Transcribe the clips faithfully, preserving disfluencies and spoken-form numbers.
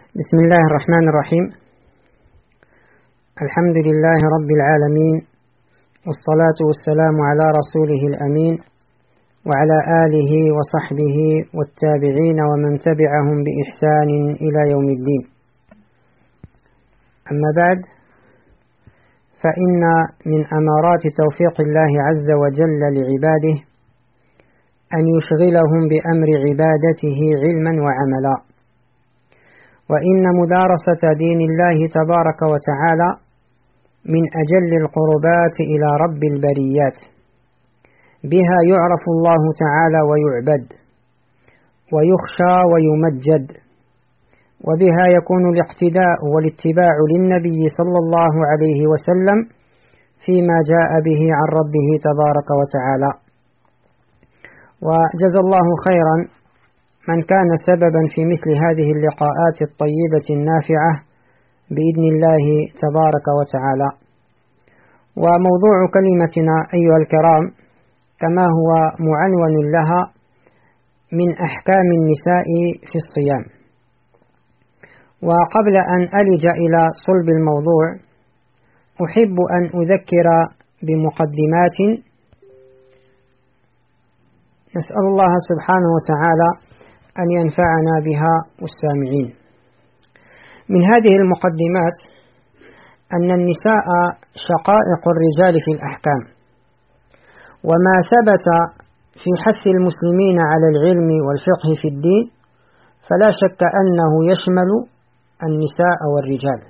بسم الله الرحمن الرحيم. الحمد لله رب العالمين، والصلاة والسلام على رسوله الأمين وعلى آله وصحبه والتابعين ومن تبعهم بإحسان إلى يوم الدين. أما بعد، فإن من أمارات توفيق الله عز وجل لعباده أن يشغلهم بأمر عبادته علما وعملا، وإن مدارسة دين الله تبارك وتعالى من أجل القربات إلى رب البريات، بها يعرف الله تعالى ويعبد ويخشى ويمجد، وبها يكون الاقتداء والاتباع للنبي صلى الله عليه وسلم فيما جاء به عن ربه تبارك وتعالى. وجزى الله خيرا من كان سببا في مثل هذه اللقاءات الطيبة النافعة بإذن الله تبارك وتعالى. وموضوع كلمتنا أيها الكرام كما هو معنون لها من أحكام النساء في الصيام. وقبل أن ألج إلى صلب الموضوع، أحب أن أذكر بمقدمات نسأل الله سبحانه وتعالى أن ينفعنا بها والسامعين. من هذه المقدمات أن النساء شقائق الرجال في الأحكام، وما ثبت في حث المسلمين على العلم والفقه في الدين فلا شك أنه يشمل النساء والرجال.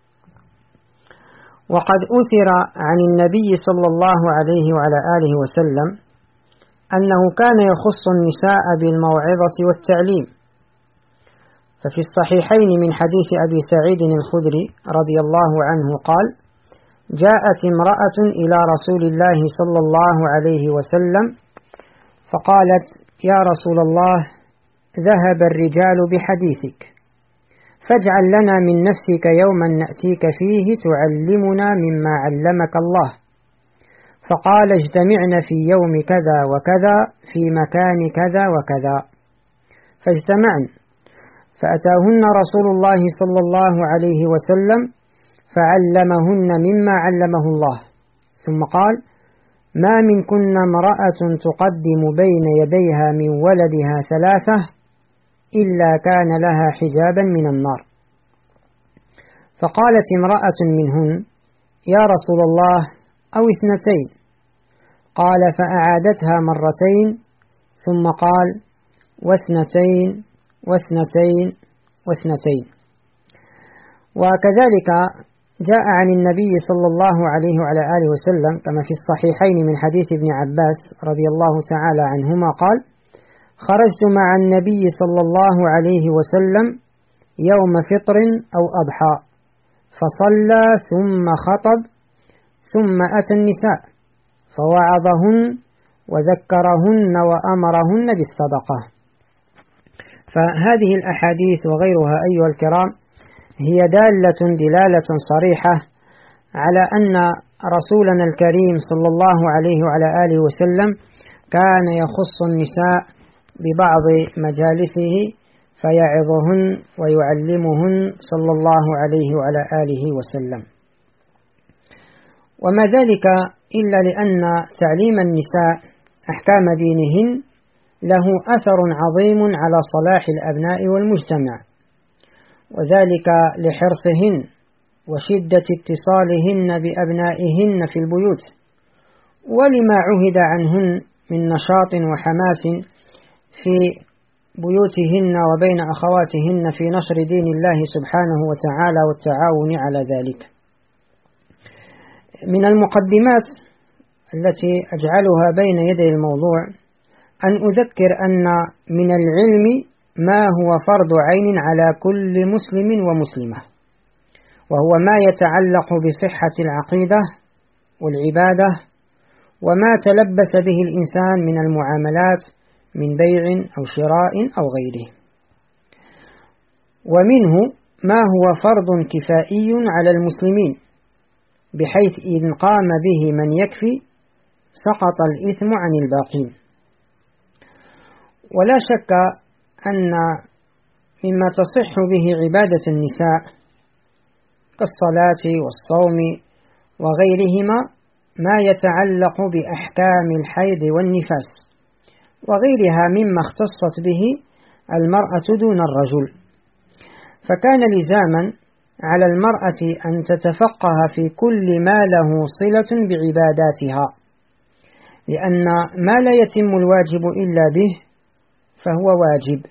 وقد أثر عن النبي صلى الله عليه وعلى آله وسلم أنه كان يخص النساء بالموعظة والتعليم، ففي الصحيحين من حديث أبي سعيد الخدري رضي الله عنه قال: جاءت امرأة إلى رسول الله صلى الله عليه وسلم فقالت: يا رسول الله، ذهب الرجال بحديثك، فاجعل لنا من نفسك يوما نأتيك فيه تعلمنا مما علمك الله. فقال: اجتمعن في يوم كذا وكذا في مكان كذا وكذا. فاجتمعن، فأتاهن رسول الله صلى الله عليه وسلم فعلمهن مما علمه الله، ثم قال: ما منكن امرأة تقدم بين يديها من ولدها ثلاثة إلا كان لها حجابا من النار. فقالت امرأة منهن: يا رسول الله، أو اثنتين. قال: فأعادتها مرتين، ثم قال: واثنتين واثنتين واثنتين. وكذلك جاء عن النبي صلى الله عليه وعلى آله وسلم كما في الصحيحين من حديث ابن عباس رضي الله تعالى عنهما قال: خرجت مع النبي صلى الله عليه وسلم يوم فطر أو أضحى، فصلى ثم خطب، ثم أتى النساء فوعظهن وذكرهن وأمرهن بالصدقة. فهذه الأحاديث وغيرها أيها الكرام هي دالة دلالة صريحة على أن رسولنا الكريم صلى الله عليه وعلى آله وسلم كان يخص النساء ببعض مجالسه فيعظهن ويعلمهن صلى الله عليه وعلى آله وسلم. وما ذلك إلا لأن تعليم النساء أحكام دينهن له أثر عظيم على صلاح الأبناء والمجتمع، وذلك لحرصهن وشدة اتصالهن بأبنائهن في البيوت، ولما عهد عنهن من نشاط وحماس في بيوتهن وبين أخواتهن في نشر دين الله سبحانه وتعالى والتعاون على ذلك. من المقدمات التي أجعلها بين يدي الموضوع أن أذكر أن من العلم ما هو فرض عين على كل مسلم ومسلمة، وهو ما يتعلق بصحة العقيدة والعبادة وما تلبس به الإنسان من المعاملات من بيع أو شراء أو غيره. ومنه ما هو فرض كفائي على المسلمين، بحيث إن قام به من يكفي سقط الإثم عن الباقين. ولا شك أن مما تصح به عبادة النساء كالصلاة والصوم وغيرهما ما يتعلق بأحكام الحيض والنفاس وغيرها مما اختصت به المرأة دون الرجل، فكان لزاما على المرأة أن تتفقه في كل ما له صلة بعباداتها، لأن ما لا يتم الواجب إلا به فهو واجب.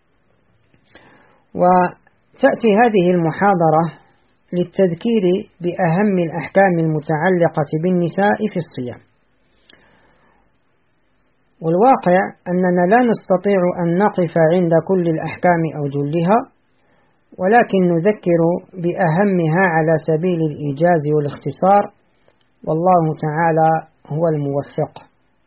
وتأتي هذه المحاضرة للتذكير بأهم الأحكام المتعلقة بالنساء في الصيام. والواقع أننا لا نستطيع أن نقف عند كل الأحكام أو جلها، ولكن نذكر بأهمها على سبيل الإيجاز والاختصار، والله تعالى هو الموفق.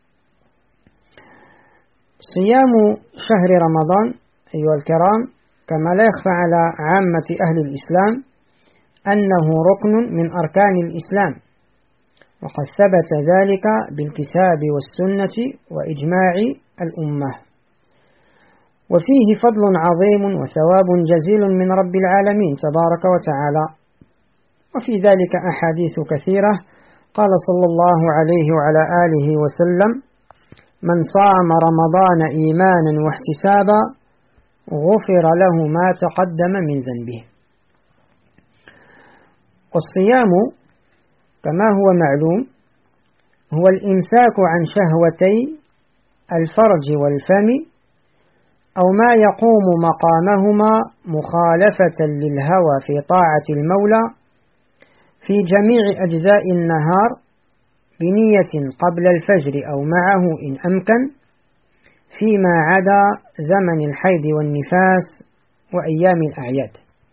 صيام شهر رمضان أيها الكرام كما لا يخفى على عامة أهل الإسلام أنه ركن من أركان الإسلام، وقد ثبت ذلك بالكتاب والسنة وإجماع الأمة، وفيه فضل عظيم وثواب جزيل من رب العالمين تبارك وتعالى، وفي ذلك أحاديث كثيرة. قال صلى الله عليه وعلى آله وسلم: من صام رمضان إيمانا واحتسابا غفر له ما تقدم من ذنبه. والصيام كما هو معلوم هو الإمساك عن شهوتي الفرج والفم أو ما يقوم مقامهما مخالفة للهوى في طاعة المولى في جميع أجزاء النهار بنية قبل الفجر أو معه إن أمكن، فيما عدا زمن الحيض والنفاس وأيام الأعياد.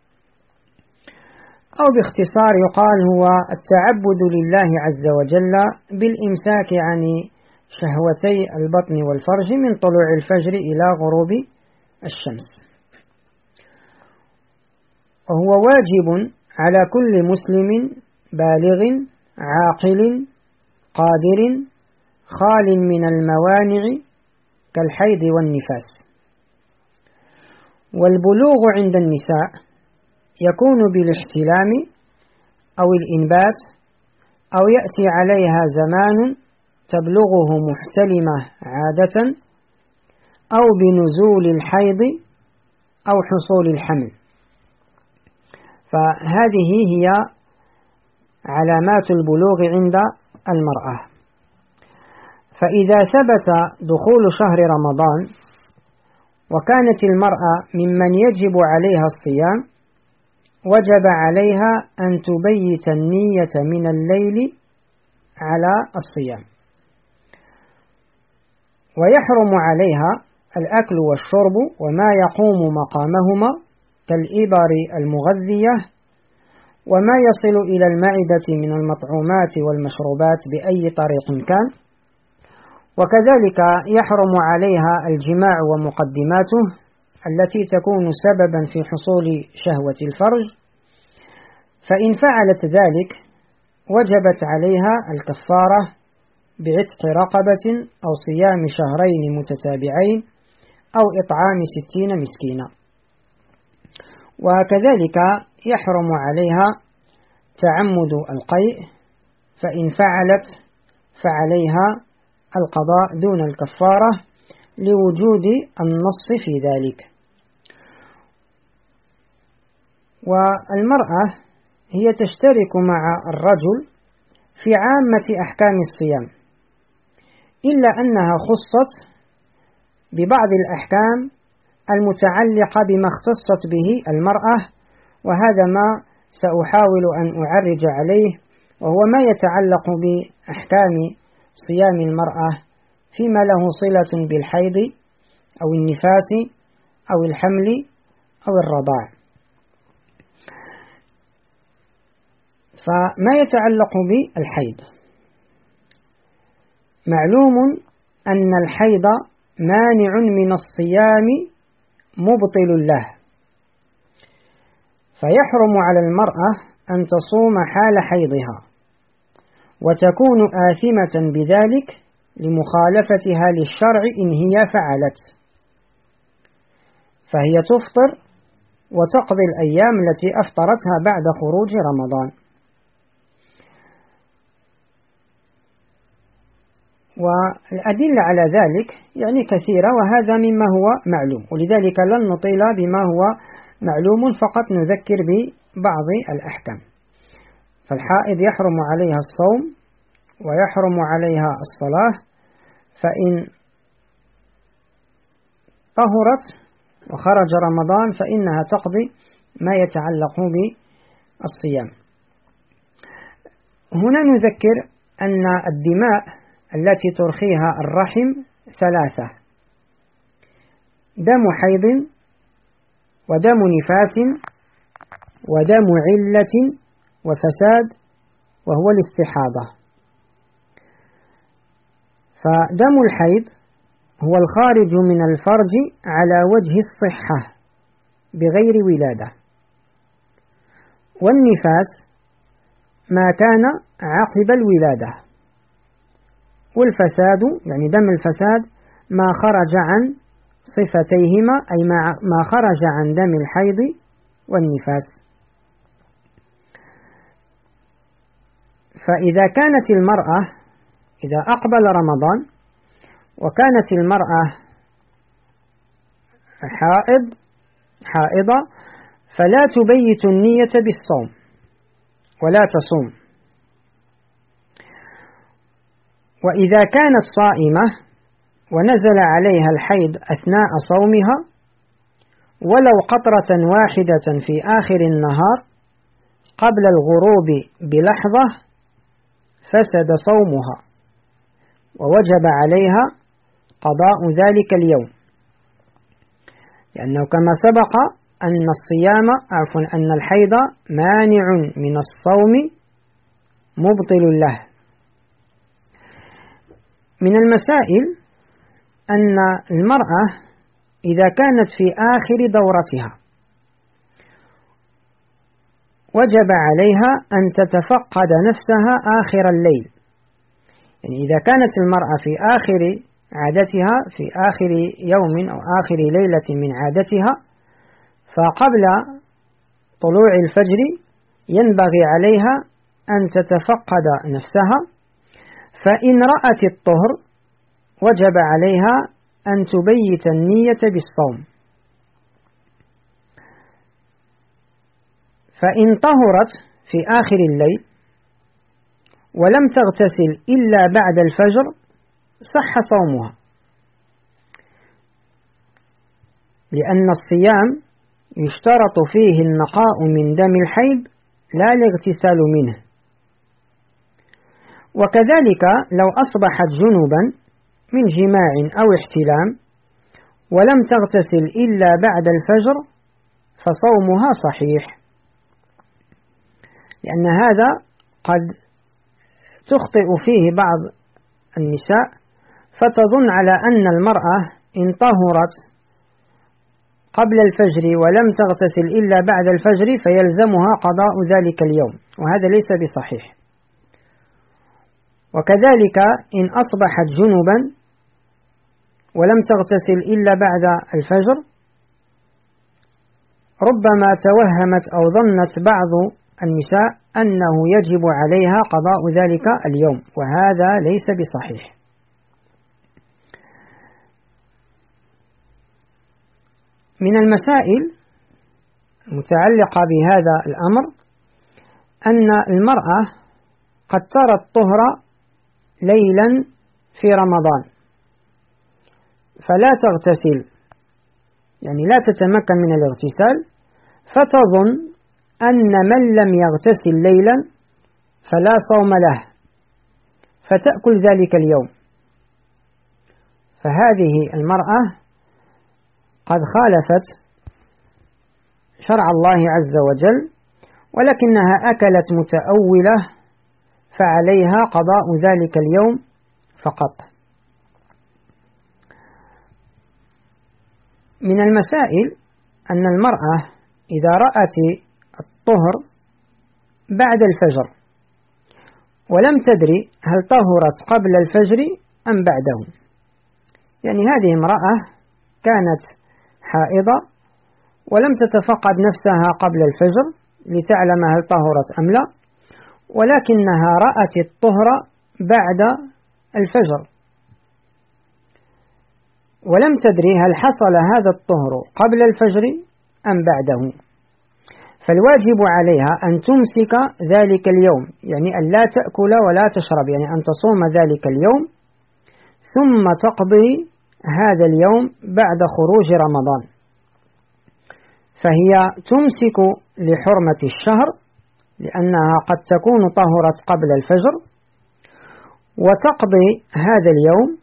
أو باختصار يقال هو التعبد لله عز وجل بالإمساك عن شهوتي البطن والفرج من طلوع الفجر إلى غروب الشمس، وهو واجب على كل مسلم بالغ عاقل قادر خال من الموانع كالحيض والنفاس. والبلوغ عند النساء يكون بالاحتلام أو الإنبات، أو يأتي عليها زمان تبلغه محتلمة عادة، أو بنزول الحيض أو حصول الحمل. فهذه هي علامات البلوغ عند المرأة. فإذا ثبت دخول شهر رمضان وكانت المرأة ممن يجب عليها الصيام، وجب عليها أن تبيت النية من الليل على الصيام، ويحرم عليها الأكل والشرب وما يقوم مقامهما كالإبر المغذية وما يصل إلى المعدة من المطعومات والمشروبات بأي طريق كان، وكذلك يحرم عليها الجماع ومقدماته التي تكون سببا في حصول شهوة الفرج، فإن فعلت ذلك وجبت عليها الكفارة بعتق رقبة أو صيام شهرين متتابعين أو إطعام ستين مسكينا. وكذلك يحرم عليها تعمد القيء، فإن فعلت فعليها القضاء دون الكفارة لوجود النص في ذلك. والمرأة هي تشترك مع الرجل في عامة أحكام الصيام، إلا أنها خصت ببعض الأحكام المتعلقة بما اختصت به المرأة، وهذا ما سأحاول أن أعرج عليه، وهو ما يتعلق بأحكام صيام المرأة فيما له صلة بالحيض أو النفاس أو الحمل أو الرضاع. فما يتعلق بالحيض، معلوم أن الحيض مانع من الصيام مبطل له، فيحرم على المرأة أن تصوم حال حيضها، وتكون آثمة بذلك لمخالفتها للشرع إن هي فعلت، فهي تفطر وتقضي الأيام التي أفطرتها بعد خروج رمضان. والأدلة على ذلك يعني كثيرة، وهذا مما هو معلوم، ولذلك لن نطيل بما هو معلوم، فقط نذكر ببعض الأحكام. فالحائض يحرم عليها الصوم ويحرم عليها الصلاة، فإن طهرت وخرج رمضان فإنها تقضي ما يتعلق بالصيام. هنا نذكر أن الدماء التي ترخيها الرحم ثلاثة: دم حيض، ودم نفاس، ودم علة وفساد، وهو الاستحاضة. فدم الحيض هو الخارج من الفرج على وجه الصحة بغير ولادة، والنفاس ما كان عقب الولادة، والفساد يعني دم الفساد ما خرج عن صفتيهما، أي ما خرج عن دم الحيض والنفاس. فإذا كانت المرأة إذا أقبل رمضان وكانت المرأة حائض حائضة فلا تبيت النية بالصوم ولا تصوم. وإذا كانت صائمة ونزل عليها الحيض أثناء صومها ولو قطرة واحدة في آخر النهار قبل الغروب بلحظة فسد صومها، ووجب عليها قضاء ذلك اليوم، لأنه كما سبق أن الصيام عفوا أن الحيض مانع من الصوم مبطل له. من المسائل أن المرأة إذا كانت في آخر دورتها وجب عليها أن تتفقد نفسها آخر الليل. يعني إذا كانت المرأة في آخر عادتها في آخر يوم أو آخر ليلة من عادتها، فقبل طلوع الفجر ينبغي عليها أن تتفقد نفسها، فإن رأت الطهر وجب عليها أن تبيت النية بالصوم. فإن طهرت في آخر الليل ولم تغتسل إلا بعد الفجر صح صومها، لأن الصيام يشترط فيه النقاء من دم الحيض لا الاغتسال منه. وكذلك لو أصبحت جنوبا من جماع أو احتلام ولم تغتسل إلا بعد الفجر فصومها صحيح، لأن هذا قد تخطئ فيه بعض النساء فتظن على أن المرأة إن طهرت قبل الفجر ولم تغتسل إلا بعد الفجر فيلزمها قضاء ذلك اليوم، وهذا ليس بصحيح. وكذلك إن أصبحت جنبا ولم تغتسل إلا بعد الفجر ربما توهمت أو ظنت بعض النساء أنه يجب عليها قضاء ذلك اليوم، وهذا ليس بصحيح. من المسائل المتعلقة بهذا الأمر أن المرأة قد ترى الطهر ليلا في رمضان فلا تغتسل، يعني لا تتمكن من الاغتسال، فتظن أن من لم يغتسل ليلا فلا صوم له فتأكل ذلك اليوم. فهذه المرأة قد خالفت شرع الله عز وجل، ولكنها أكلت متأولة فعليها قضاء ذلك اليوم فقط. من المسائل أن المرأة إذا رأت الطهر بعد الفجر ولم تدري هل طهرت قبل الفجر أم بعده، يعني هذه امرأة كانت حائضة ولم تتفقد نفسها قبل الفجر لتعلم هل طهرت أم لا، ولكنها رأت الطهر بعد الفجر ولم تدري هل حصل هذا الطهر قبل الفجر أم بعده، فالواجب عليها أن تمسك ذلك اليوم، يعني أن لا تأكل ولا تشرب، يعني أن تصوم ذلك اليوم ثم تقضي هذا اليوم بعد خروج رمضان. فهي تمسك لحرمة الشهر لأنها قد تكون طهرت قبل الفجر، وتقضي هذا اليوم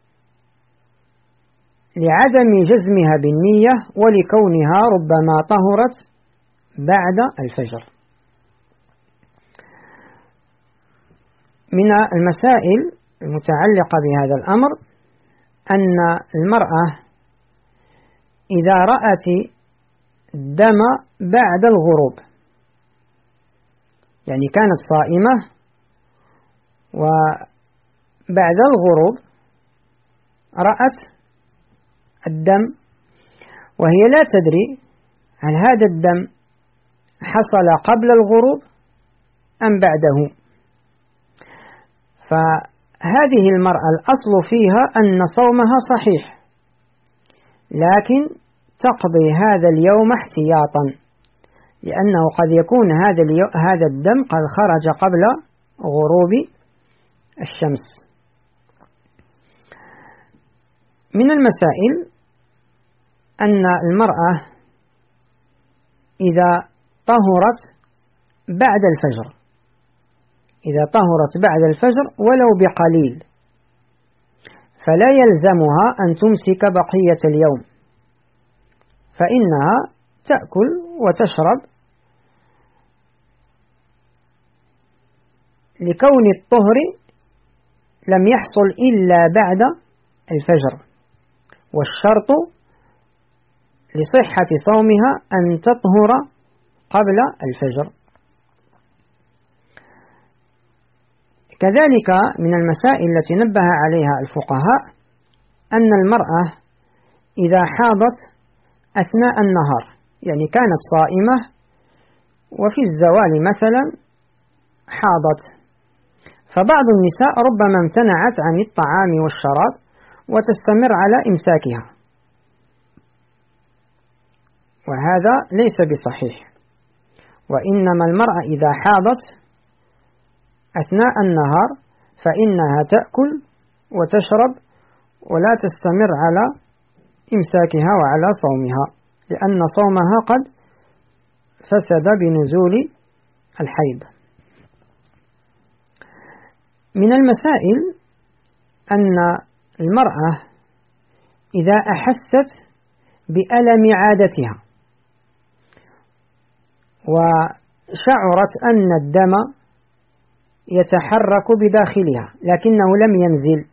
لعدم جزمها بالنية ولكونها ربما طهرت بعد الفجر. من المسائل المتعلقة بهذا الأمر أن المرأة إذا رأت الدم بعد الغروب، يعني كانت صائمة وبعد الغروب رأت الدم وهي لا تدري هل هذا الدم حصل قبل الغروب أم بعده، فهذه المرأة الأصل فيها أن صومها صحيح، لكن تقضي هذا اليوم احتياطا، لأنه قد يكون هذا هذا الدم قد خرج قبل غروب الشمس. من المسائل أن المرأة إذا طهرت بعد الفجر إذا طهرت بعد الفجر ولو بقليل فلا يلزمها أن تمسك بقية اليوم، فإنها تأكل وتشرب لكون الطهر لم يحصل إلا بعد الفجر، والشرط لصحة صومها أن تطهر قبل الفجر. كذلك من المسائل التي نبه عليها الفقهاء أن المرأة إذا حاضت أثناء النهار، يعني كانت صائمة وفي الزوال مثلا حاضت، فبعض النساء ربما امتنعت عن الطعام والشراب وتستمر على إمساكها، وهذا ليس بصحيح، وإنما المرأة إذا حاضت أثناء النهار فإنها تأكل وتشرب ولا تستمر على إمساكها وعلى صومها، لأن صومها قد فسد بنزول الحيض. من المسائل أن المرأة إذا أحست بألم عادتها وشعرت أن الدم يتحرك بداخلها لكنه لم ينزل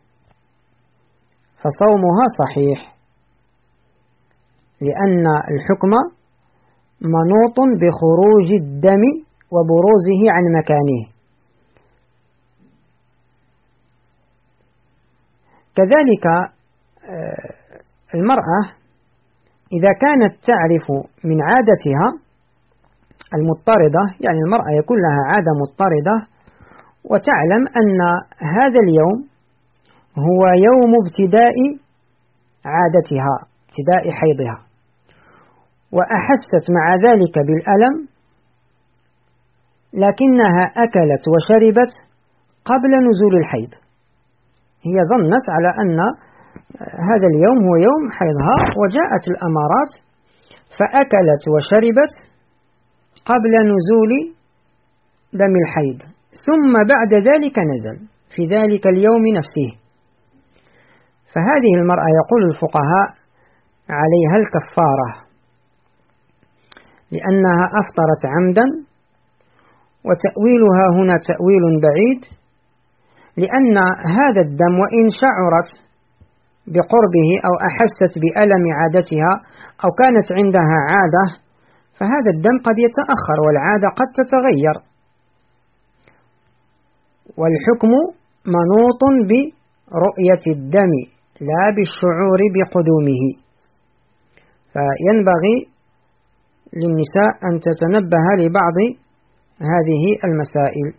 فصومها صحيح، لأن الحكم منوط بخروج الدم وبروزه عن مكانه. كذلك المرأة إذا كانت تعرف من عادتها المضطردة، يعني المرأة يكون لها عادة مضطردة وتعلم أن هذا اليوم هو يوم ابتداء عادتها، ابتداء حيضها، وأحست مع ذلك بالألم لكنها أكلت وشربت قبل نزول الحيض، هي ظنت على أن هذا اليوم هو يوم حيضها وجاءت الأمارات فأكلت وشربت قبل نزول دم الحيض، ثم بعد ذلك نزل في ذلك اليوم نفسه، فهذه المرأة يقول الفقهاء عليها الكفارة لأنها أفطرت عمدا، وتأويلها هنا تأويل بعيد، لأن هذا الدم وإن شعرت بقربه أو أحست بألم عادتها أو كانت عندها عادة فهذا الدم قد يتأخر والعادة قد تتغير، والحكم منوط برؤية الدم لا بالشعور بقدومه، فينبغي للنساء أن تتنبه لبعض هذه المسائل.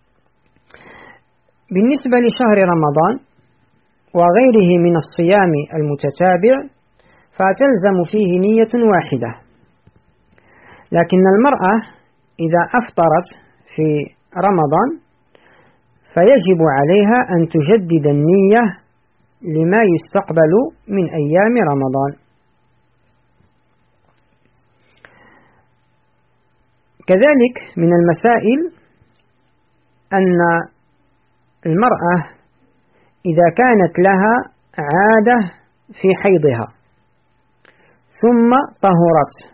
بالنسبة لشهر رمضان وغيره من الصيام المتتابع فتلزم فيه نية واحدة، لكن المرأة إذا أفطرت في رمضان فيجب عليها أن تجدد النية لما يستقبل من أيام رمضان. كذلك من المسائل أن المرأة إذا كانت لها عادة في حيضها ثم طهرت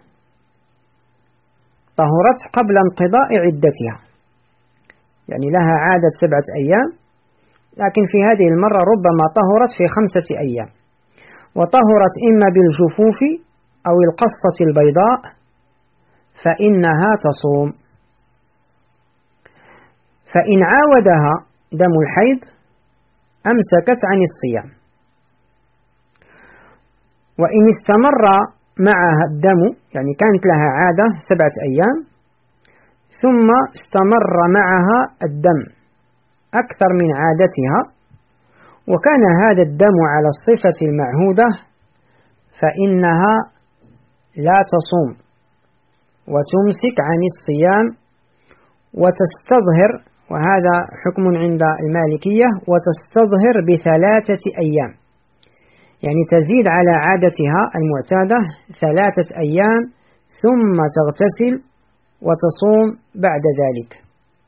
طهرت قبل انقضاء عدتها، يعني لها عادة سبعة أيام، لكن في هذه المرة ربما طهرت في خمسة أيام، وطهرت إما بالجفوف أو القصة البيضاء، فإنها تصوم. فإن عاودها دم الحيض أمسكت عن الصيام، وإن استمر معها الدم، يعني كانت لها عادة سبعة أيام ثم استمر معها الدم أكثر من عادتها وكان هذا الدم على الصفة المعهودة فإنها لا تصوم وتمسك عن الصيام وتستظهر، وهذا حكم عند المالكية، وتستظهر بثلاثة أيام، يعني تزيد على عادتها المعتادة ثلاثة أيام ثم تغتسل وتصوم بعد ذلك.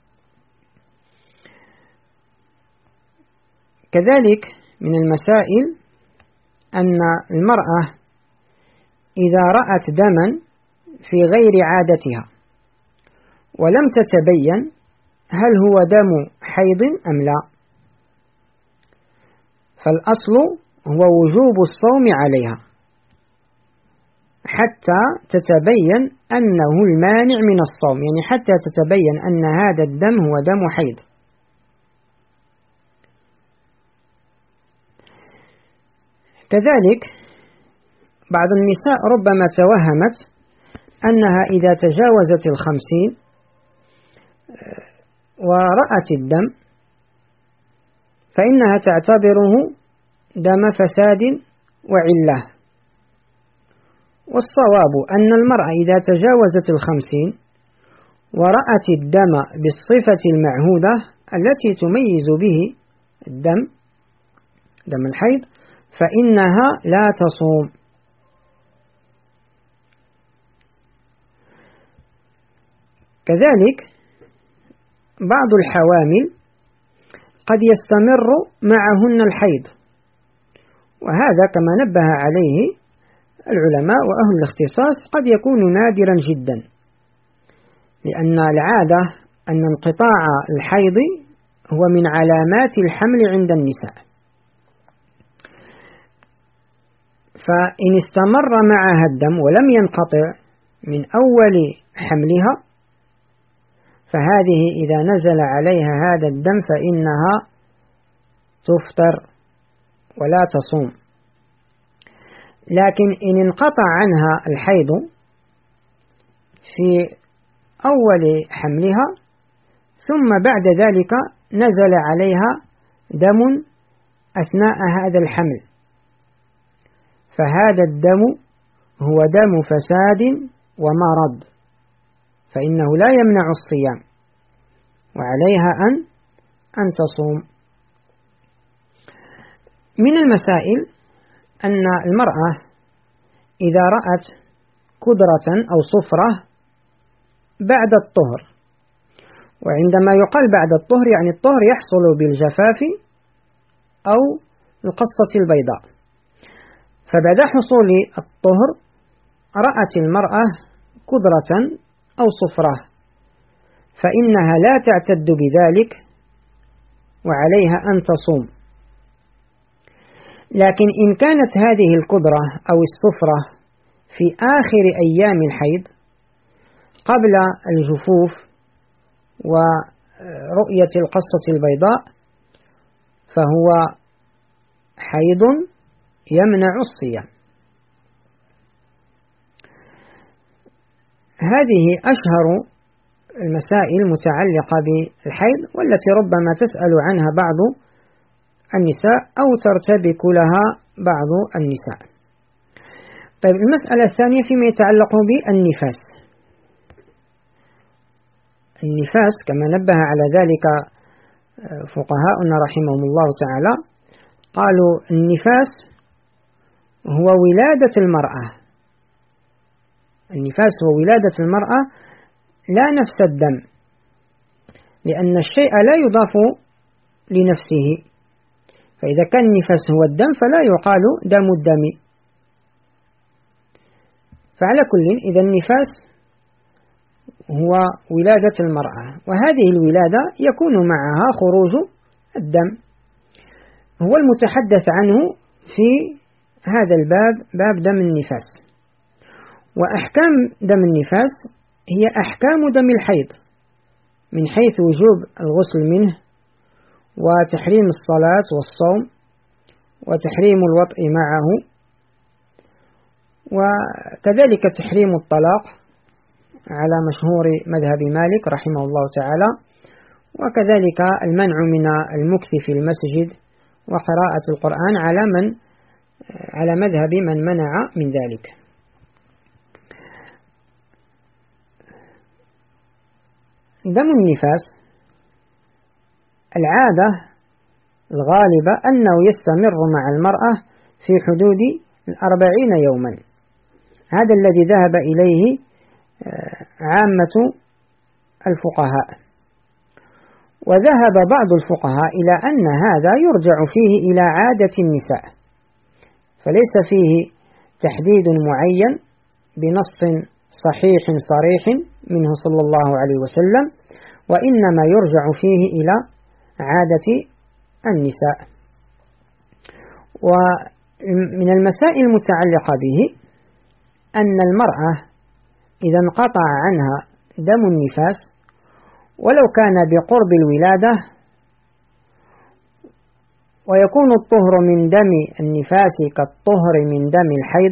كذلك من المسائل أن المرأة إذا رأت دما في غير عادتها ولم تتبين هل هو دم حيض أم لا، فالأصل هو وجوب الصوم عليها حتى تتبين أنه المانع من الصوم، يعني حتى تتبين أن هذا الدم هو دم حيض. كذلك بعض النساء ربما توهمت أنها إذا تجاوزت الخمسين ورأت الدم فإنها تعتبره دم فساد وعلة، والصواب أن المرأة إذا تجاوزت الخمسين ورأت الدم بالصفة المعهودة التي تميز به الدم دم الحيض فإنها لا تصوم. كذلك بعض الحوامل قد يستمر معهن الحيض، وهذا كما نبه عليه العلماء وأهل الاختصاص قد يكون نادرا جدا، لأن العادة أن انقطاع الحيض هو من علامات الحمل عند النساء، فإن استمر معها الدم ولم ينقطع من أول حملها فهذه إذا نزل عليها هذا الدم فإنها تفطر ولا تصوم. لكن إن انقطع عنها الحيض في أول حملها ثم بعد ذلك نزل عليها دم أثناء هذا الحمل فهذا الدم هو دم فساد ومرض، فإنه لا يمنع الصيام وعليها أن أن تصوم. من المسائل أن المرأة إذا رأت كدرة أو صفرة بعد الطهر، وعندما يقال بعد الطهر يعني الطهر يحصل بالجفاف أو القصة البيضاء، فبعد حصول الطهر رأت المرأة كدرة أو صفرة فإنها لا تعتد بذلك وعليها أن تصوم. لكن إن كانت هذه الكدرة أو الصفرة في آخر أيام الحيض قبل الجفوف ورؤية القصة البيضاء فهو حيض يمنع الصيام. هذه أشهر المسائل المتعلقة بالحيض، والتي ربما تسأل عنها بعض النساء أو ترتبك لها بعض النساء. طيب، المسألة الثانية فيما يتعلق بالنفاس. النفاس كما نبه على ذلك فقهاؤنا رحمهم الله تعالى، قالوا النفاس هو ولادة المرأة. النفاس هو ولادة المرأة لا نفس الدم، لأن الشيء لا يضاف لنفسه، فإذا كان النفاس هو الدم فلا يقال دم الدم. فعلى كل، إذا النفاس هو ولادة المرأة، وهذه الولادة يكون معها خروج الدم، هو المتحدث عنه في هذا الباب، باب دم النفاس. وأحكام دم النفاس هي أحكام دم الحيض، من حيث وجوب الغسل منه، وتحريم الصلاة والصوم، وتحريم الوطء معه، وكذلك تحريم الطلاق على مشهور مذهب مالك رحمه الله تعالى، وكذلك المنع من المكث في المسجد وقراءة القرآن على من على مذهب من منع من ذلك. دم النفاس العادة الغالبة أنه يستمر مع المرأة في حدود الأربعين يوما، هذا الذي ذهب إليه عامة الفقهاء. وذهب بعض الفقهاء إلى أن هذا يرجع فيه إلى عادة النساء، فليس فيه تحديد معين بنص صحيح صريح منه صلى الله عليه وسلم، وإنما يرجع فيه إلى عادة النساء. ومن المسائل المتعلقة به أن المرأة إذا انقطع عنها دم النفاس ولو كان بقرب الولادة، ويكون الطهر من دم النفاس كالطهر من دم الحيض،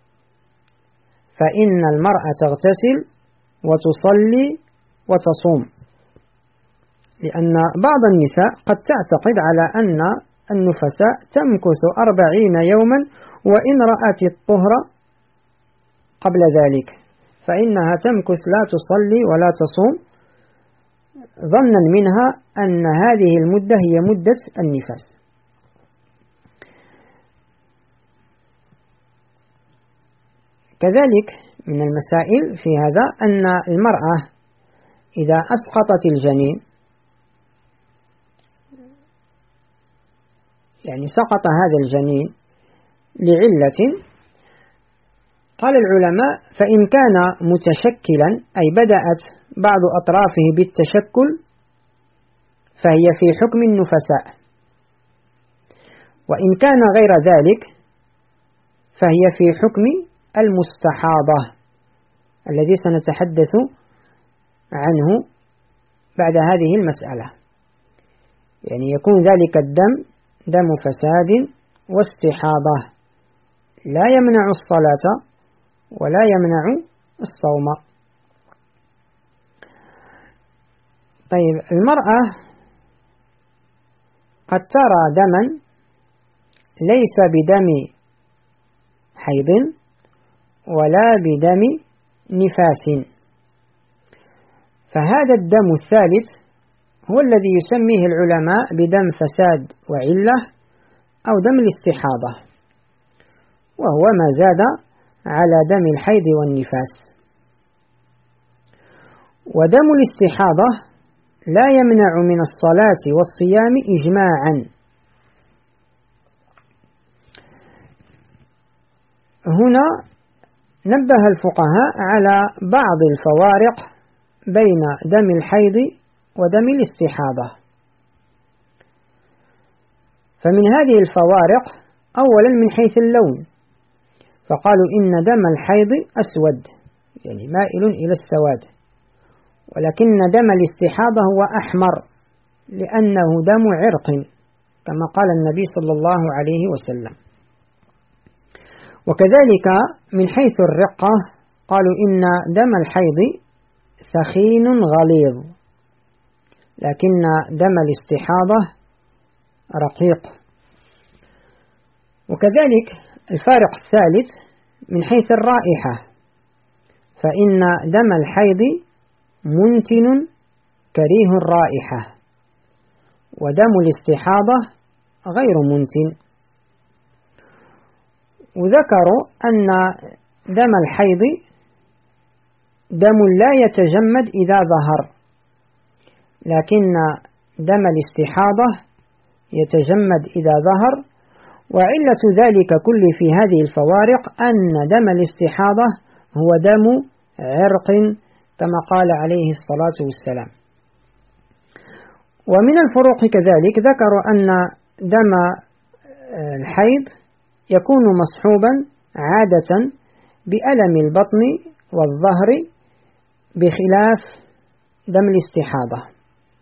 فإن المرأة تغتسل وتصلي وتصوم، لأن بعض النساء قد تعتقد على أن النفساء تمكث أربعين يوما، وإن رأت الطهر قبل ذلك فإنها تمكث لا تصلي ولا تصوم، ظنا منها أن هذه المدة هي مدة النفاس. كذلك من المسائل في هذا أن المرأة إذا أسقطت الجنين، يعني سقط هذا الجنين لعلة، قال العلماء فإن كان متشكلا أي بدأت بعض أطرافه بالتشكل فهي في حكم النفساء، وإن كان غير ذلك فهي في حكم المستحاضة الذي سنتحدث عنه بعد هذه المسألة. يعني يكون ذلك الدم دم فساد واستحاضة، لا يمنع الصلاة ولا يمنع الصوم. طيب، المرأة قد ترى دما ليس بدم حيض ولا بدم نفاس، فهذا الدم الثالث هو الذي يسميه العلماء بدم فساد وعلة أو دم الاستحاضة، وهو ما زاد على دم الحيض والنفاس. ودم الاستحاضة لا يمنع من الصلاة والصيام إجماعا. هنا نبه الفقهاء على بعض الفوارق بين دم الحيض ودم الاستحاضة، فمن هذه الفوارق أولا من حيث اللون، فقالوا إن دم الحيض أسود يعني مائل إلى السواد، ولكن دم الاستحاضة هو أحمر لأنه دم عرق كما قال النبي صلى الله عليه وسلم. وكذلك من حيث الرقة قالوا إن دم الحيض ثخين غليظ، لكن دم الاستحاضة رقيق. وكذلك الفارق الثالث من حيث الرائحة، فإن دم الحيض منتن كريه الرائحة، ودم الاستحاضة غير منتن. وذكروا أن دم الحيض دم لا يتجمد إذا ظهر، لكن دم الاستحاضة يتجمد إذا ظهر. وعلة ذلك كل في هذه الفوارق أن دم الاستحاضة هو دم عرق كما قال عليه الصلاة والسلام. ومن الفروق كذلك ذكروا أن دم الحيض يكون مصحوبا عادة بألم البطن والظهر بخلاف دم الاستحاضة.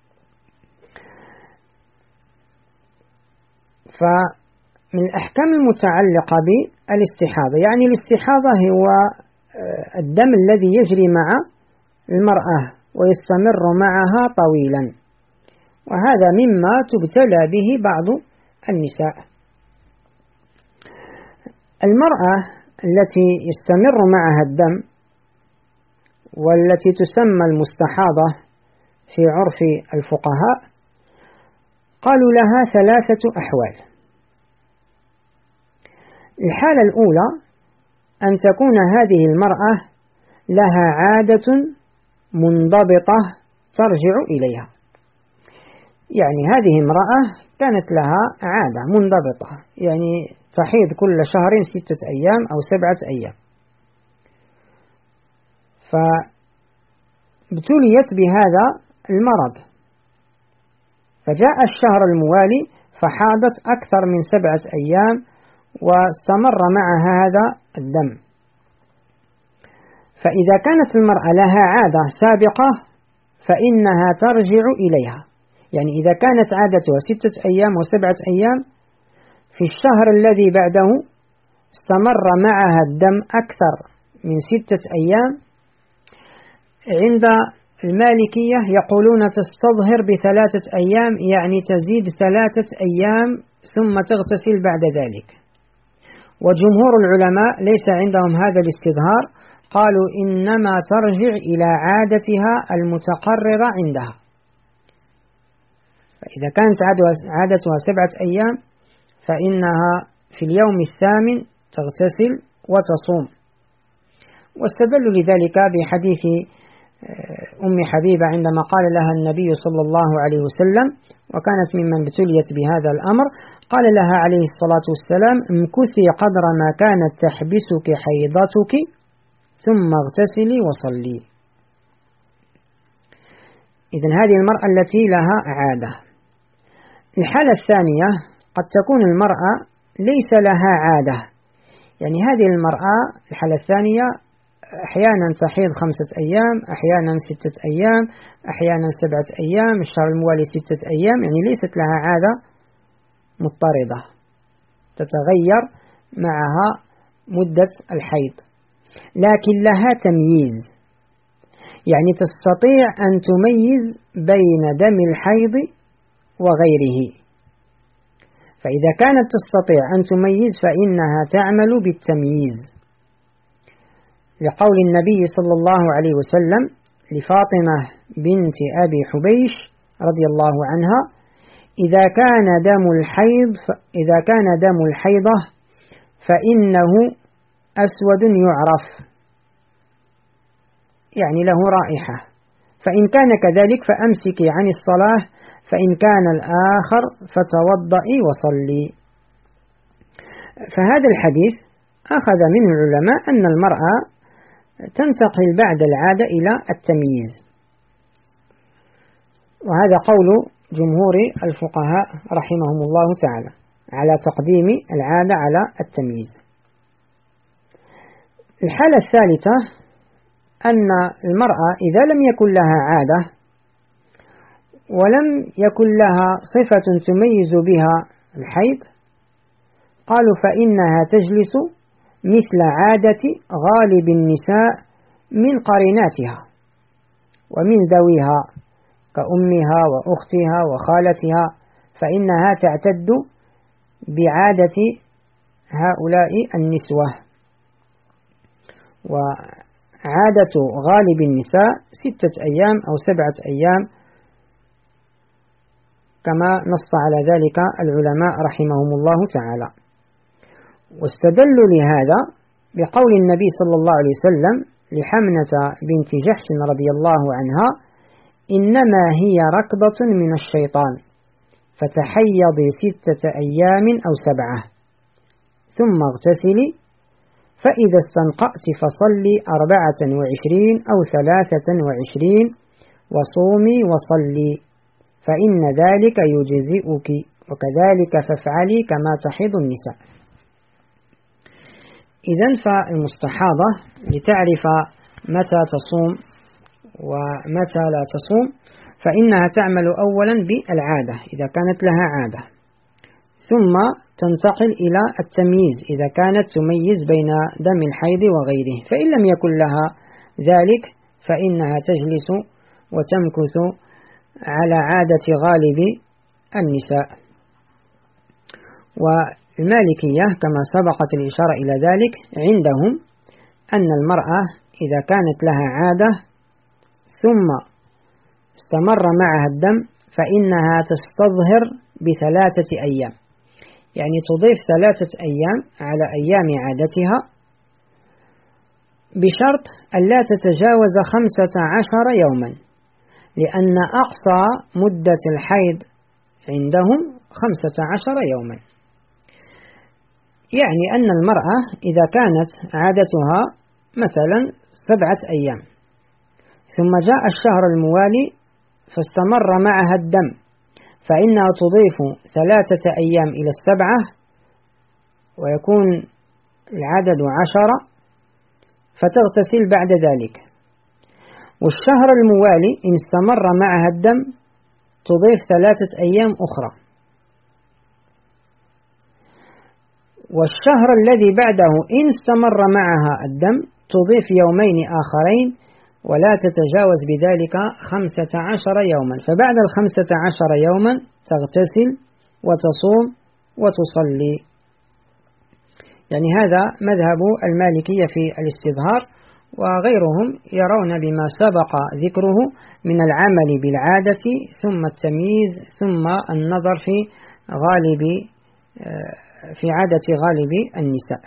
فمن الأحكام المتعلقة بالاستحاضة، يعني الاستحاضة هو الدم الذي يجري مع المرأة ويستمر معها طويلا، وهذا مما تبتلى به بعض النساء. المرأة التي يستمر معها الدم والتي تسمى المستحاضة في عرف الفقهاء قالوا لها ثلاثة أحوال. الحالة الأولى أن تكون هذه المرأة لها عادة منضبطة ترجع إليها، يعني هذه امرأة كانت لها عادة منضبطة، يعني تحيض كل شهر ستة أيام أو سبعة أيام، فابتليت بهذا المرض فجاء الشهر الموالي فحاضت أكثر من سبعة أيام واستمر معها هذا الدم. فإذا كانت المرأة لها عادة سابقة فإنها ترجع إليها، يعني إذا كانت عادتها ستة أيام وسبعة أيام في الشهر الذي بعده استمر معها الدم أكثر من ستة أيام، عند المالكية يقولون تستظهر بثلاثة أيام، يعني تزيد ثلاثة أيام ثم تغتسل بعد ذلك. وجمهور العلماء ليس عندهم هذا الاستظهار، قالوا إنما ترجع إلى عادتها المتقررة عندها. فإذا كانت عادتها سبعة أيام فإنها في اليوم الثامن تغتسل وتصوم. واستدلوا لذلك بحديث أم حبيبة عندما قال لها النبي صلى الله عليه وسلم، وكانت ممن ابتليت بهذا الأمر، قال لها عليه الصلاة والسلام: امكثي قدر ما كانت تحبسك حيضتك ثم اغتسلي وصلي. إذن هذه المرأة التي لها عادة. الحالة الثانية قد تكون المرأة ليس لها عادة، يعني هذه المرأة الحالة الثانية أحيانا تحيض خمسة أيام، أحيانا ستة أيام، أحيانا سبعة أيام، الشهر الموالي ستة أيام، يعني ليست لها عادة مضطردة تتغير معها مدة الحيض، لكن لها تمييز، يعني تستطيع أن تميز بين دم الحيض وغيره. فإذا كانت تستطيع أن تميز فإنها تعمل بالتمييز، لقول النبي صلى الله عليه وسلم لفاطمة بنت أبي حبيش رضي الله عنها: إذا كان دم الحيض إذا كان دم الحيضة فإنه أسود يعرف، يعني له رائحة، فإن كان كذلك فأمسكي عن الصلاة، فإن كان الآخر فتوضئي وصلي. فهذا الحديث أخذ منه العلماء أن المرأة تنتقل بعد العادة إلى التمييز، وهذا قول جمهور الفقهاء رحمهم الله تعالى على تقديم العادة على التمييز. الحالة الثالثة أن المرأة إذا لم يكن لها عادة ولم يكن لها صفة تميز بها الحيض، قالوا فإنها تجلس مثل عادة غالب النساء من قريناتها ومن ذويها كأمها وأختها وخالتها، فإنها تعتد بعادة هؤلاء النسوة. وعادة غالب النساء ستة أيام أو سبعة أيام كما نص على ذلك العلماء رحمهم الله تعالى. واستدلوا لهذا بقول النبي صلى الله عليه وسلم لحمنة بنت جحش رضي الله عنها: إنما هي ركضة من الشيطان فتحيضي ستة أيام أو سبعة ثم اغتسلي، فإذا استنقأت فصلي أربعة وعشرين أو ثلاثة وعشرين وصومي وصلي، فإن ذلك يجزئك، وكذلك فافعلي كما تحيض النساء. إذن فالمستحاضة لتعرف متى تصوم ومتى لا تصوم فإنها تعمل أولا بالعادة إذا كانت لها عادة، ثم تنتقل إلى التمييز إذا كانت تميز بين دم الحيض وغيره، فإن لم يكن لها ذلك فإنها تجلس وتمكث على عادة غالب النساء. والمالكية كما سبقت الإشارة إلى ذلك عندهم أن المرأة إذا كانت لها عادة ثم استمر معها الدم فإنها تستظهر بثلاثة أيام، يعني تضيف ثلاثة أيام على أيام عادتها بشرط أن لا تتجاوز خمسة عشر يوما، لأن أقصى مدة الحيض عندهم خمسة عشر يوما. يعني أن المرأة إذا كانت عادتها مثلا سبعة أيام ثم جاء الشهر الموالي فاستمر معها الدم فإنها تضيف ثلاثة أيام إلى السبعة ويكون العدد عشرة فتغتسل بعد ذلك. والشهر الموالي إن استمر معها الدم تضيف ثلاثة أيام أخرى، والشهر الذي بعده إن استمر معها الدم تضيف يومين آخرين ولا تتجاوز بذلك خمسة عشر يوما، فبعد الخمسة عشر يوما تغتسل وتصوم وتصلي. يعني هذا مذهب المالكية في الاستظهار، وغيرهم يرون بما سبق ذكره من العمل بالعادة ثم التمييز ثم النظر في غالب في عادة غالب النساء.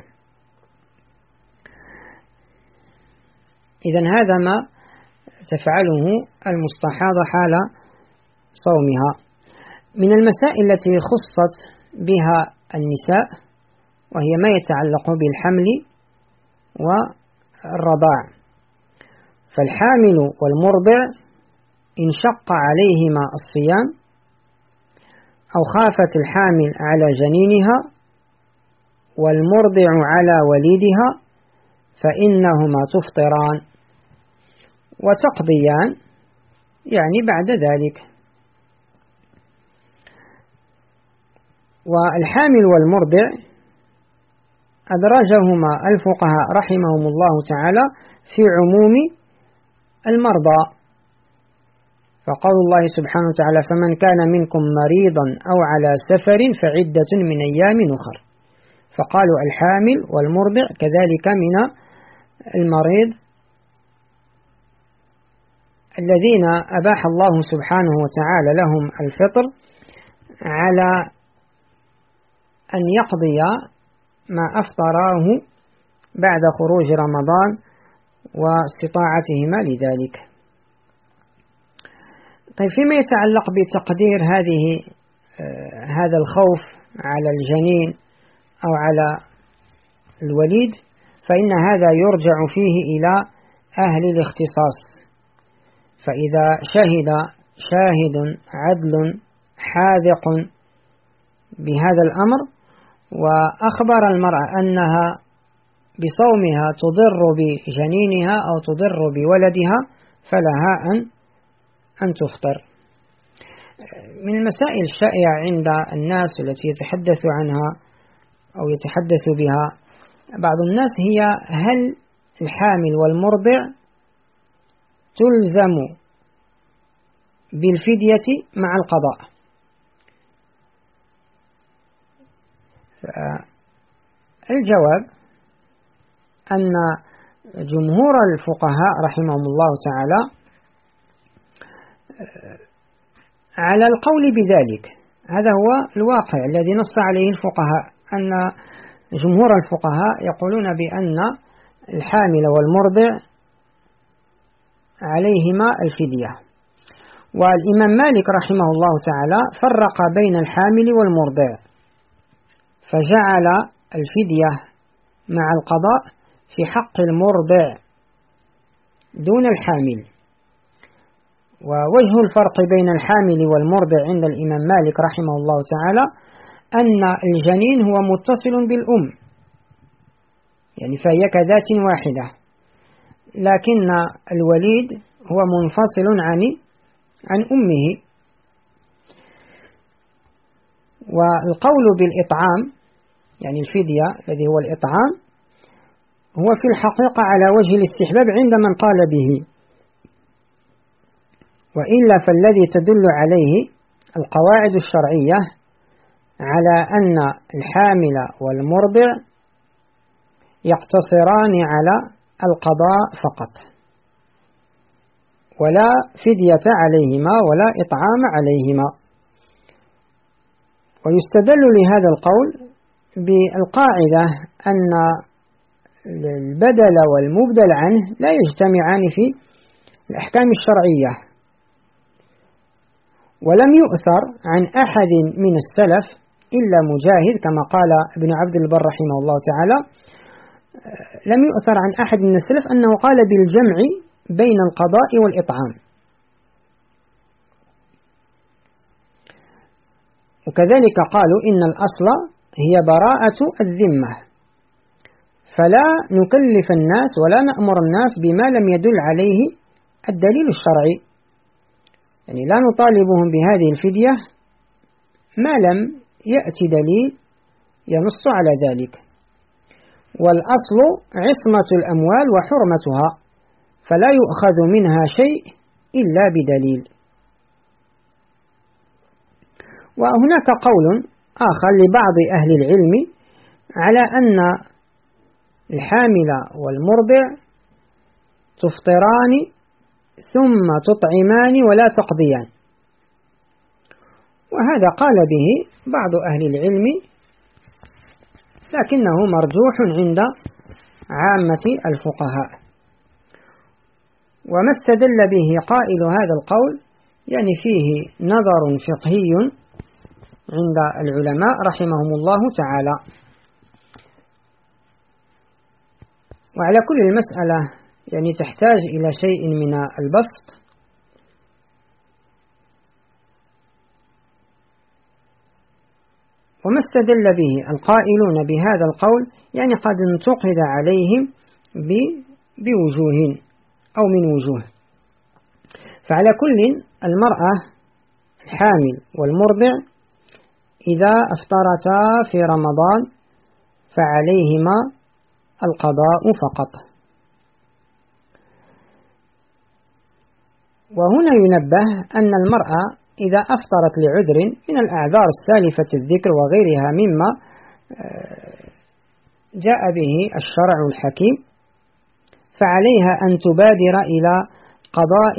إذن هذا ما تفعله المستحاضة حال صومها. من المسائل التي خصت بها النساء وهي ما يتعلق بالحمل والرضاع، فالحامل والمرضع إن شق عليهما الصيام أو خافت الحامل على جنينها والمرضع على وليدها فإنهما تفطران وتقضيان يعني بعد ذلك. والحامل والمرضع أدرجهما الفقهاء رحمهم الله تعالى في عموم المرضى، فقول الله سبحانه وتعالى: فمن كان منكم مريضا أو على سفر فعدة من أيام أخر، فقالوا الحامل والمرضع كذلك من المريض الذين أباح الله سبحانه وتعالى لهم الفطر على أن يقضي ما أفطراه بعد خروج رمضان واستطاعتهما لذلك. طيب، فيما يتعلق بتقدير هذه آه هذا الخوف على الجنين أو على الوليد، فإن هذا يرجع فيه إلى أهل الاختصاص، فإذا شهد شاهد عدل حاذق بهذا الأمر وأخبر المرأة أنها بصومها تضر بجنينها أو تضر بولدها فلها أن أن تفطر. من المسائل الشائعة عند الناس التي يتحدث عنها أو يتحدث بها بعض الناس هي: هل الحامل والمرضع تلزم بالفدية مع القضاء. الجواب أن جمهور الفقهاء رحمهم الله تعالى على القول بذلك. هذا هو الواقع الذي نص عليه الفقهاء، أن جمهور الفقهاء يقولون بأن الحامل والمرضع عليهما الفدية. والإمام مالك رحمه الله تعالى فرق بين الحامل والمرضع، فجعل الفدية مع القضاء في حق المرضع دون الحامل. ووجه الفرق بين الحامل والمرضع عند الإمام مالك رحمه الله تعالى أن الجنين هو متصل بالأم، يعني فهي كذات واحدة، لكن الوليد هو منفصل عن عن أمه. والقول بالإطعام، يعني الفدية الذي هو الإطعام، هو في الحقيقة على وجه الاستحباب عند من قال به، وإلا فالذي تدل عليه القواعد الشرعية على أن الحامل والمرضع يقتصران على القضاء فقط، ولا فدية عليهما ولا إطعام عليهما. ويستدل لهذا القول بالقاعدة أن البدل والمبدل عنه لا يجتمعان في الأحكام الشرعية. ولم يؤثر عن أحد من السلف إلا مجاهد كما قال ابن عبد البر رحمه الله تعالى، لم يؤثر عن أحد من السلف أنه قال بالجمع بين القضاء والإطعام. وكذلك قالوا إن الأصل هي براءة الذمة، فلا نكلف الناس ولا نأمر الناس بما لم يدل عليه الدليل الشرعي، يعني لا نطالبهم بهذه الفدية ما لم يأتي دليل ينص على ذلك. والأصل عصمة الأموال وحرمتها، فلا يؤخذ منها شيء إلا بدليل. وهناك قول آخر لبعض أهل العلم على أن الحامل والمرضع تفطران ثم تطعمان ولا تقضيان، وهذا قال به بعض أهل العلم، لكنه مرجوح عند عامة الفقهاء. وما استدل به قائل هذا القول يعني فيه نظر فقهي عند العلماء رحمهم الله تعالى. وعلى كل المسألة يعني تحتاج إلى شيء من البسط. وما استدل به القائلون بهذا القول يعني قد انتقد عليهم بوجوه أو من وجوه. فعلى كل المرأة الحامل والمرضع إذا أفطرتا في رمضان فعليهما القضاء فقط. وهنا ينبه أن المرأة إذا أفطرت لعذر من الأعذار السالفة الذكر وغيرها مما جاء به الشرع الحكيم، فعليها أن تبادر إلى قضاء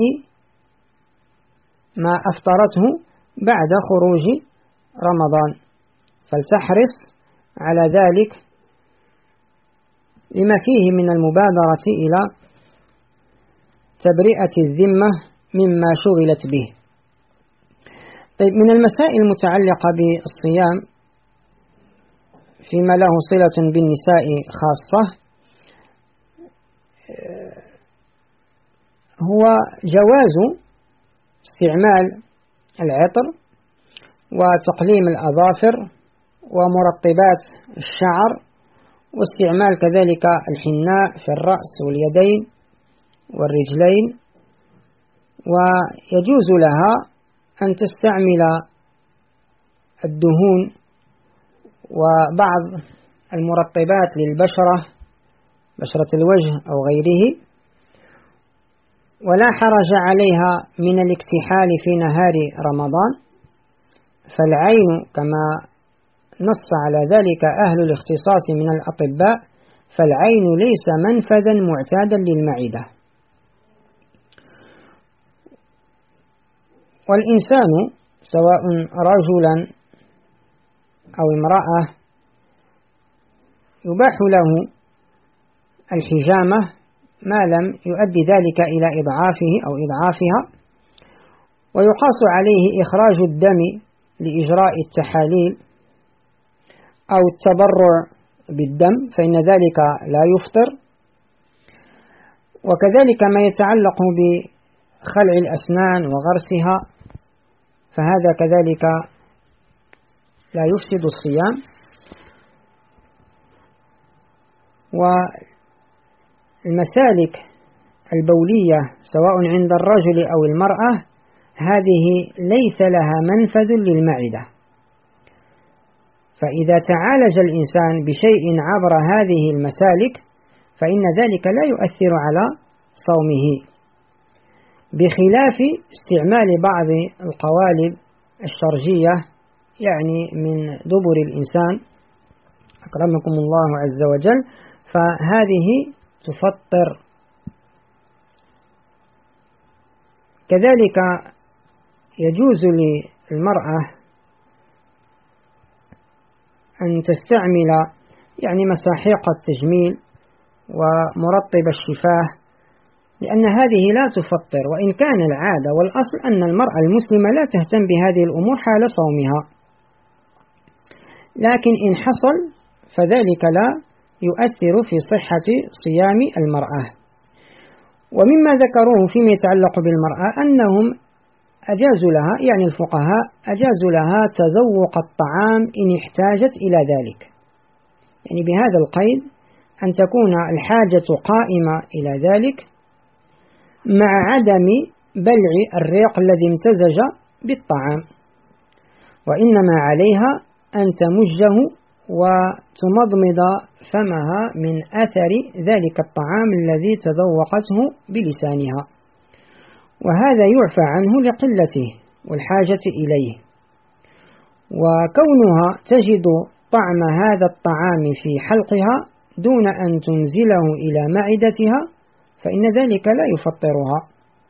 ما أفطرته بعد خروج رمضان، فلتحرص على ذلك لما فيه من المبادرة إلى تبرئة الذمة مما شغلت به. طيب، من المسائل المتعلقة بالصيام فيما له صلة بالنساء خاصة هو جواز استعمال العطر وتقليم الأظافر ومرطبات الشعر، واستعمال كذلك الحناء في الرأس واليدين والرجلين. ويجوز لها أن تستعمل الدهون وبعض المرطبات للبشرة، بشرة الوجه أو غيره. ولا حرج عليها من الاكتحال في نهار رمضان، فالعين كما نص على ذلك أهل الاختصاص من الأطباء، فالعين ليس منفذا معتادا للمعدة. والإنسان سواء رجلا أو امرأة يباح له الحجامة ما لم يؤدي ذلك إلى إضعافه أو إضعافها، ويقاس عليه إخراج الدم لإجراء التحاليل أو التبرع بالدم، فإن ذلك لا يفطر. وكذلك ما يتعلق بخلع الأسنان وغرسها، فهذا كذلك لا يفسد الصيام. والمسالك البولية سواء عند الرجل أو المرأة هذه ليس لها منفذ للمعدة، فإذا تعالج الإنسان بشيء عبر هذه المسالك فإن ذلك لا يؤثر على صومه، بخلاف استعمال بعض القوالب الشرجية يعني من دبر الإنسان أكرمكم الله عز وجل، فهذه تفطر. كذلك يجوز للمرأة أن تستعمل يعني مساحيق التجميل ومرطب الشفاه، لأن هذه لا تفطر، وإن كان العادة والأصل أن المرأة المسلمة لا تهتم بهذه الأمور حال صومها، لكن إن حصل فذلك لا يؤثر في صحة صيام المرأة. ومما ذكروه فيما يتعلق بالمرأة أنهم أجازوا لها، يعني الفقهاء أجازوا لها تذوق الطعام إن احتاجت إلى ذلك، يعني بهذا القيد أن تكون الحاجة قائمة إلى ذلك مع عدم بلع الريق الذي امتزج بالطعام، وإنما عليها أن تمجه وتمضمض فمها من أثر ذلك الطعام الذي تذوقته بلسانها، وهذا يعفى عنه لقلته والحاجة إليه. وكونها تجد طعم هذا الطعام في حلقها دون أن تنزله إلى معدتها فإن ذلك لا يفطرها.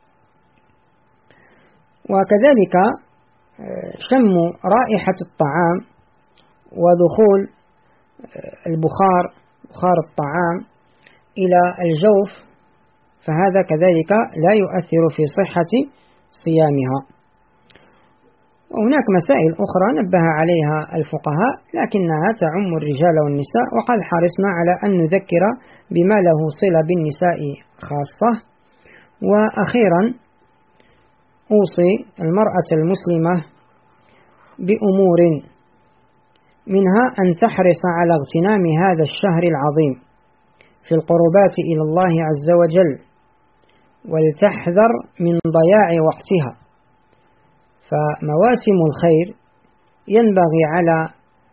وكذلك شم رائحة الطعام ودخول البخار بخار الطعام إلى الجوف فهذا كذلك لا يؤثر في صحة صيامها. وهناك مسائل أخرى نبه عليها الفقهاء لكنها تعم الرجال والنساء، وقد حرصنا على أن نذكر بما له صلة بالنساء خاصة. وأخيرا أوصي المرأة المسلمة بأمور، منها أن تحرص على اغتنام هذا الشهر العظيم في القربات إلى الله عز وجل، ولتحذر من ضياع وقتها، فمواسم الخير ينبغي على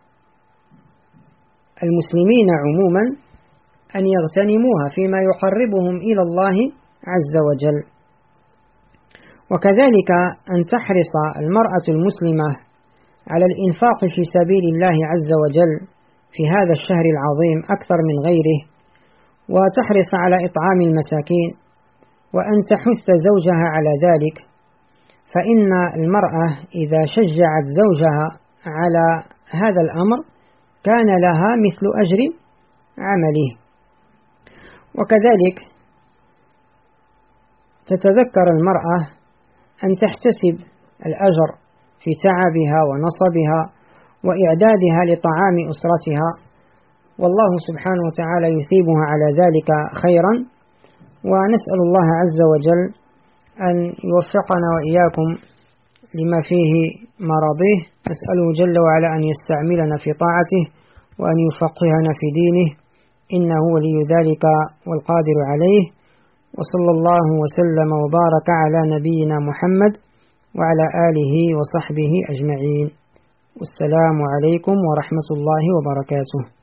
المسلمين عموما أن يغتنموها فيما يقربهم إلى الله عز وجل. وكذلك أن تحرص المرأة المسلمة على الإنفاق في سبيل الله عز وجل في هذا الشهر العظيم أكثر من غيره، وتحرص على إطعام المساكين، وأن تحث زوجها على ذلك، فإن المرأة إذا شجعت زوجها على هذا الأمر كان لها مثل أجر عمله. وكذلك تتذكر المرأة أن تحتسب الأجر في تعبها ونصبها وإعدادها لطعام أسرتها، والله سبحانه وتعالى يثيبها على ذلك خيرا. ونسأل الله عز وجل أن يوفقنا وإياكم لما فيه مرضيه، نسأله جل وعلا أن يستعملنا في طاعته وأن يفقهنا في دينه، إنه ولي ذلك والقادر عليه. وصلى الله وسلم وبارك على نبينا محمد وعلى آله وصحبه أجمعين، والسلام عليكم ورحمة الله وبركاته.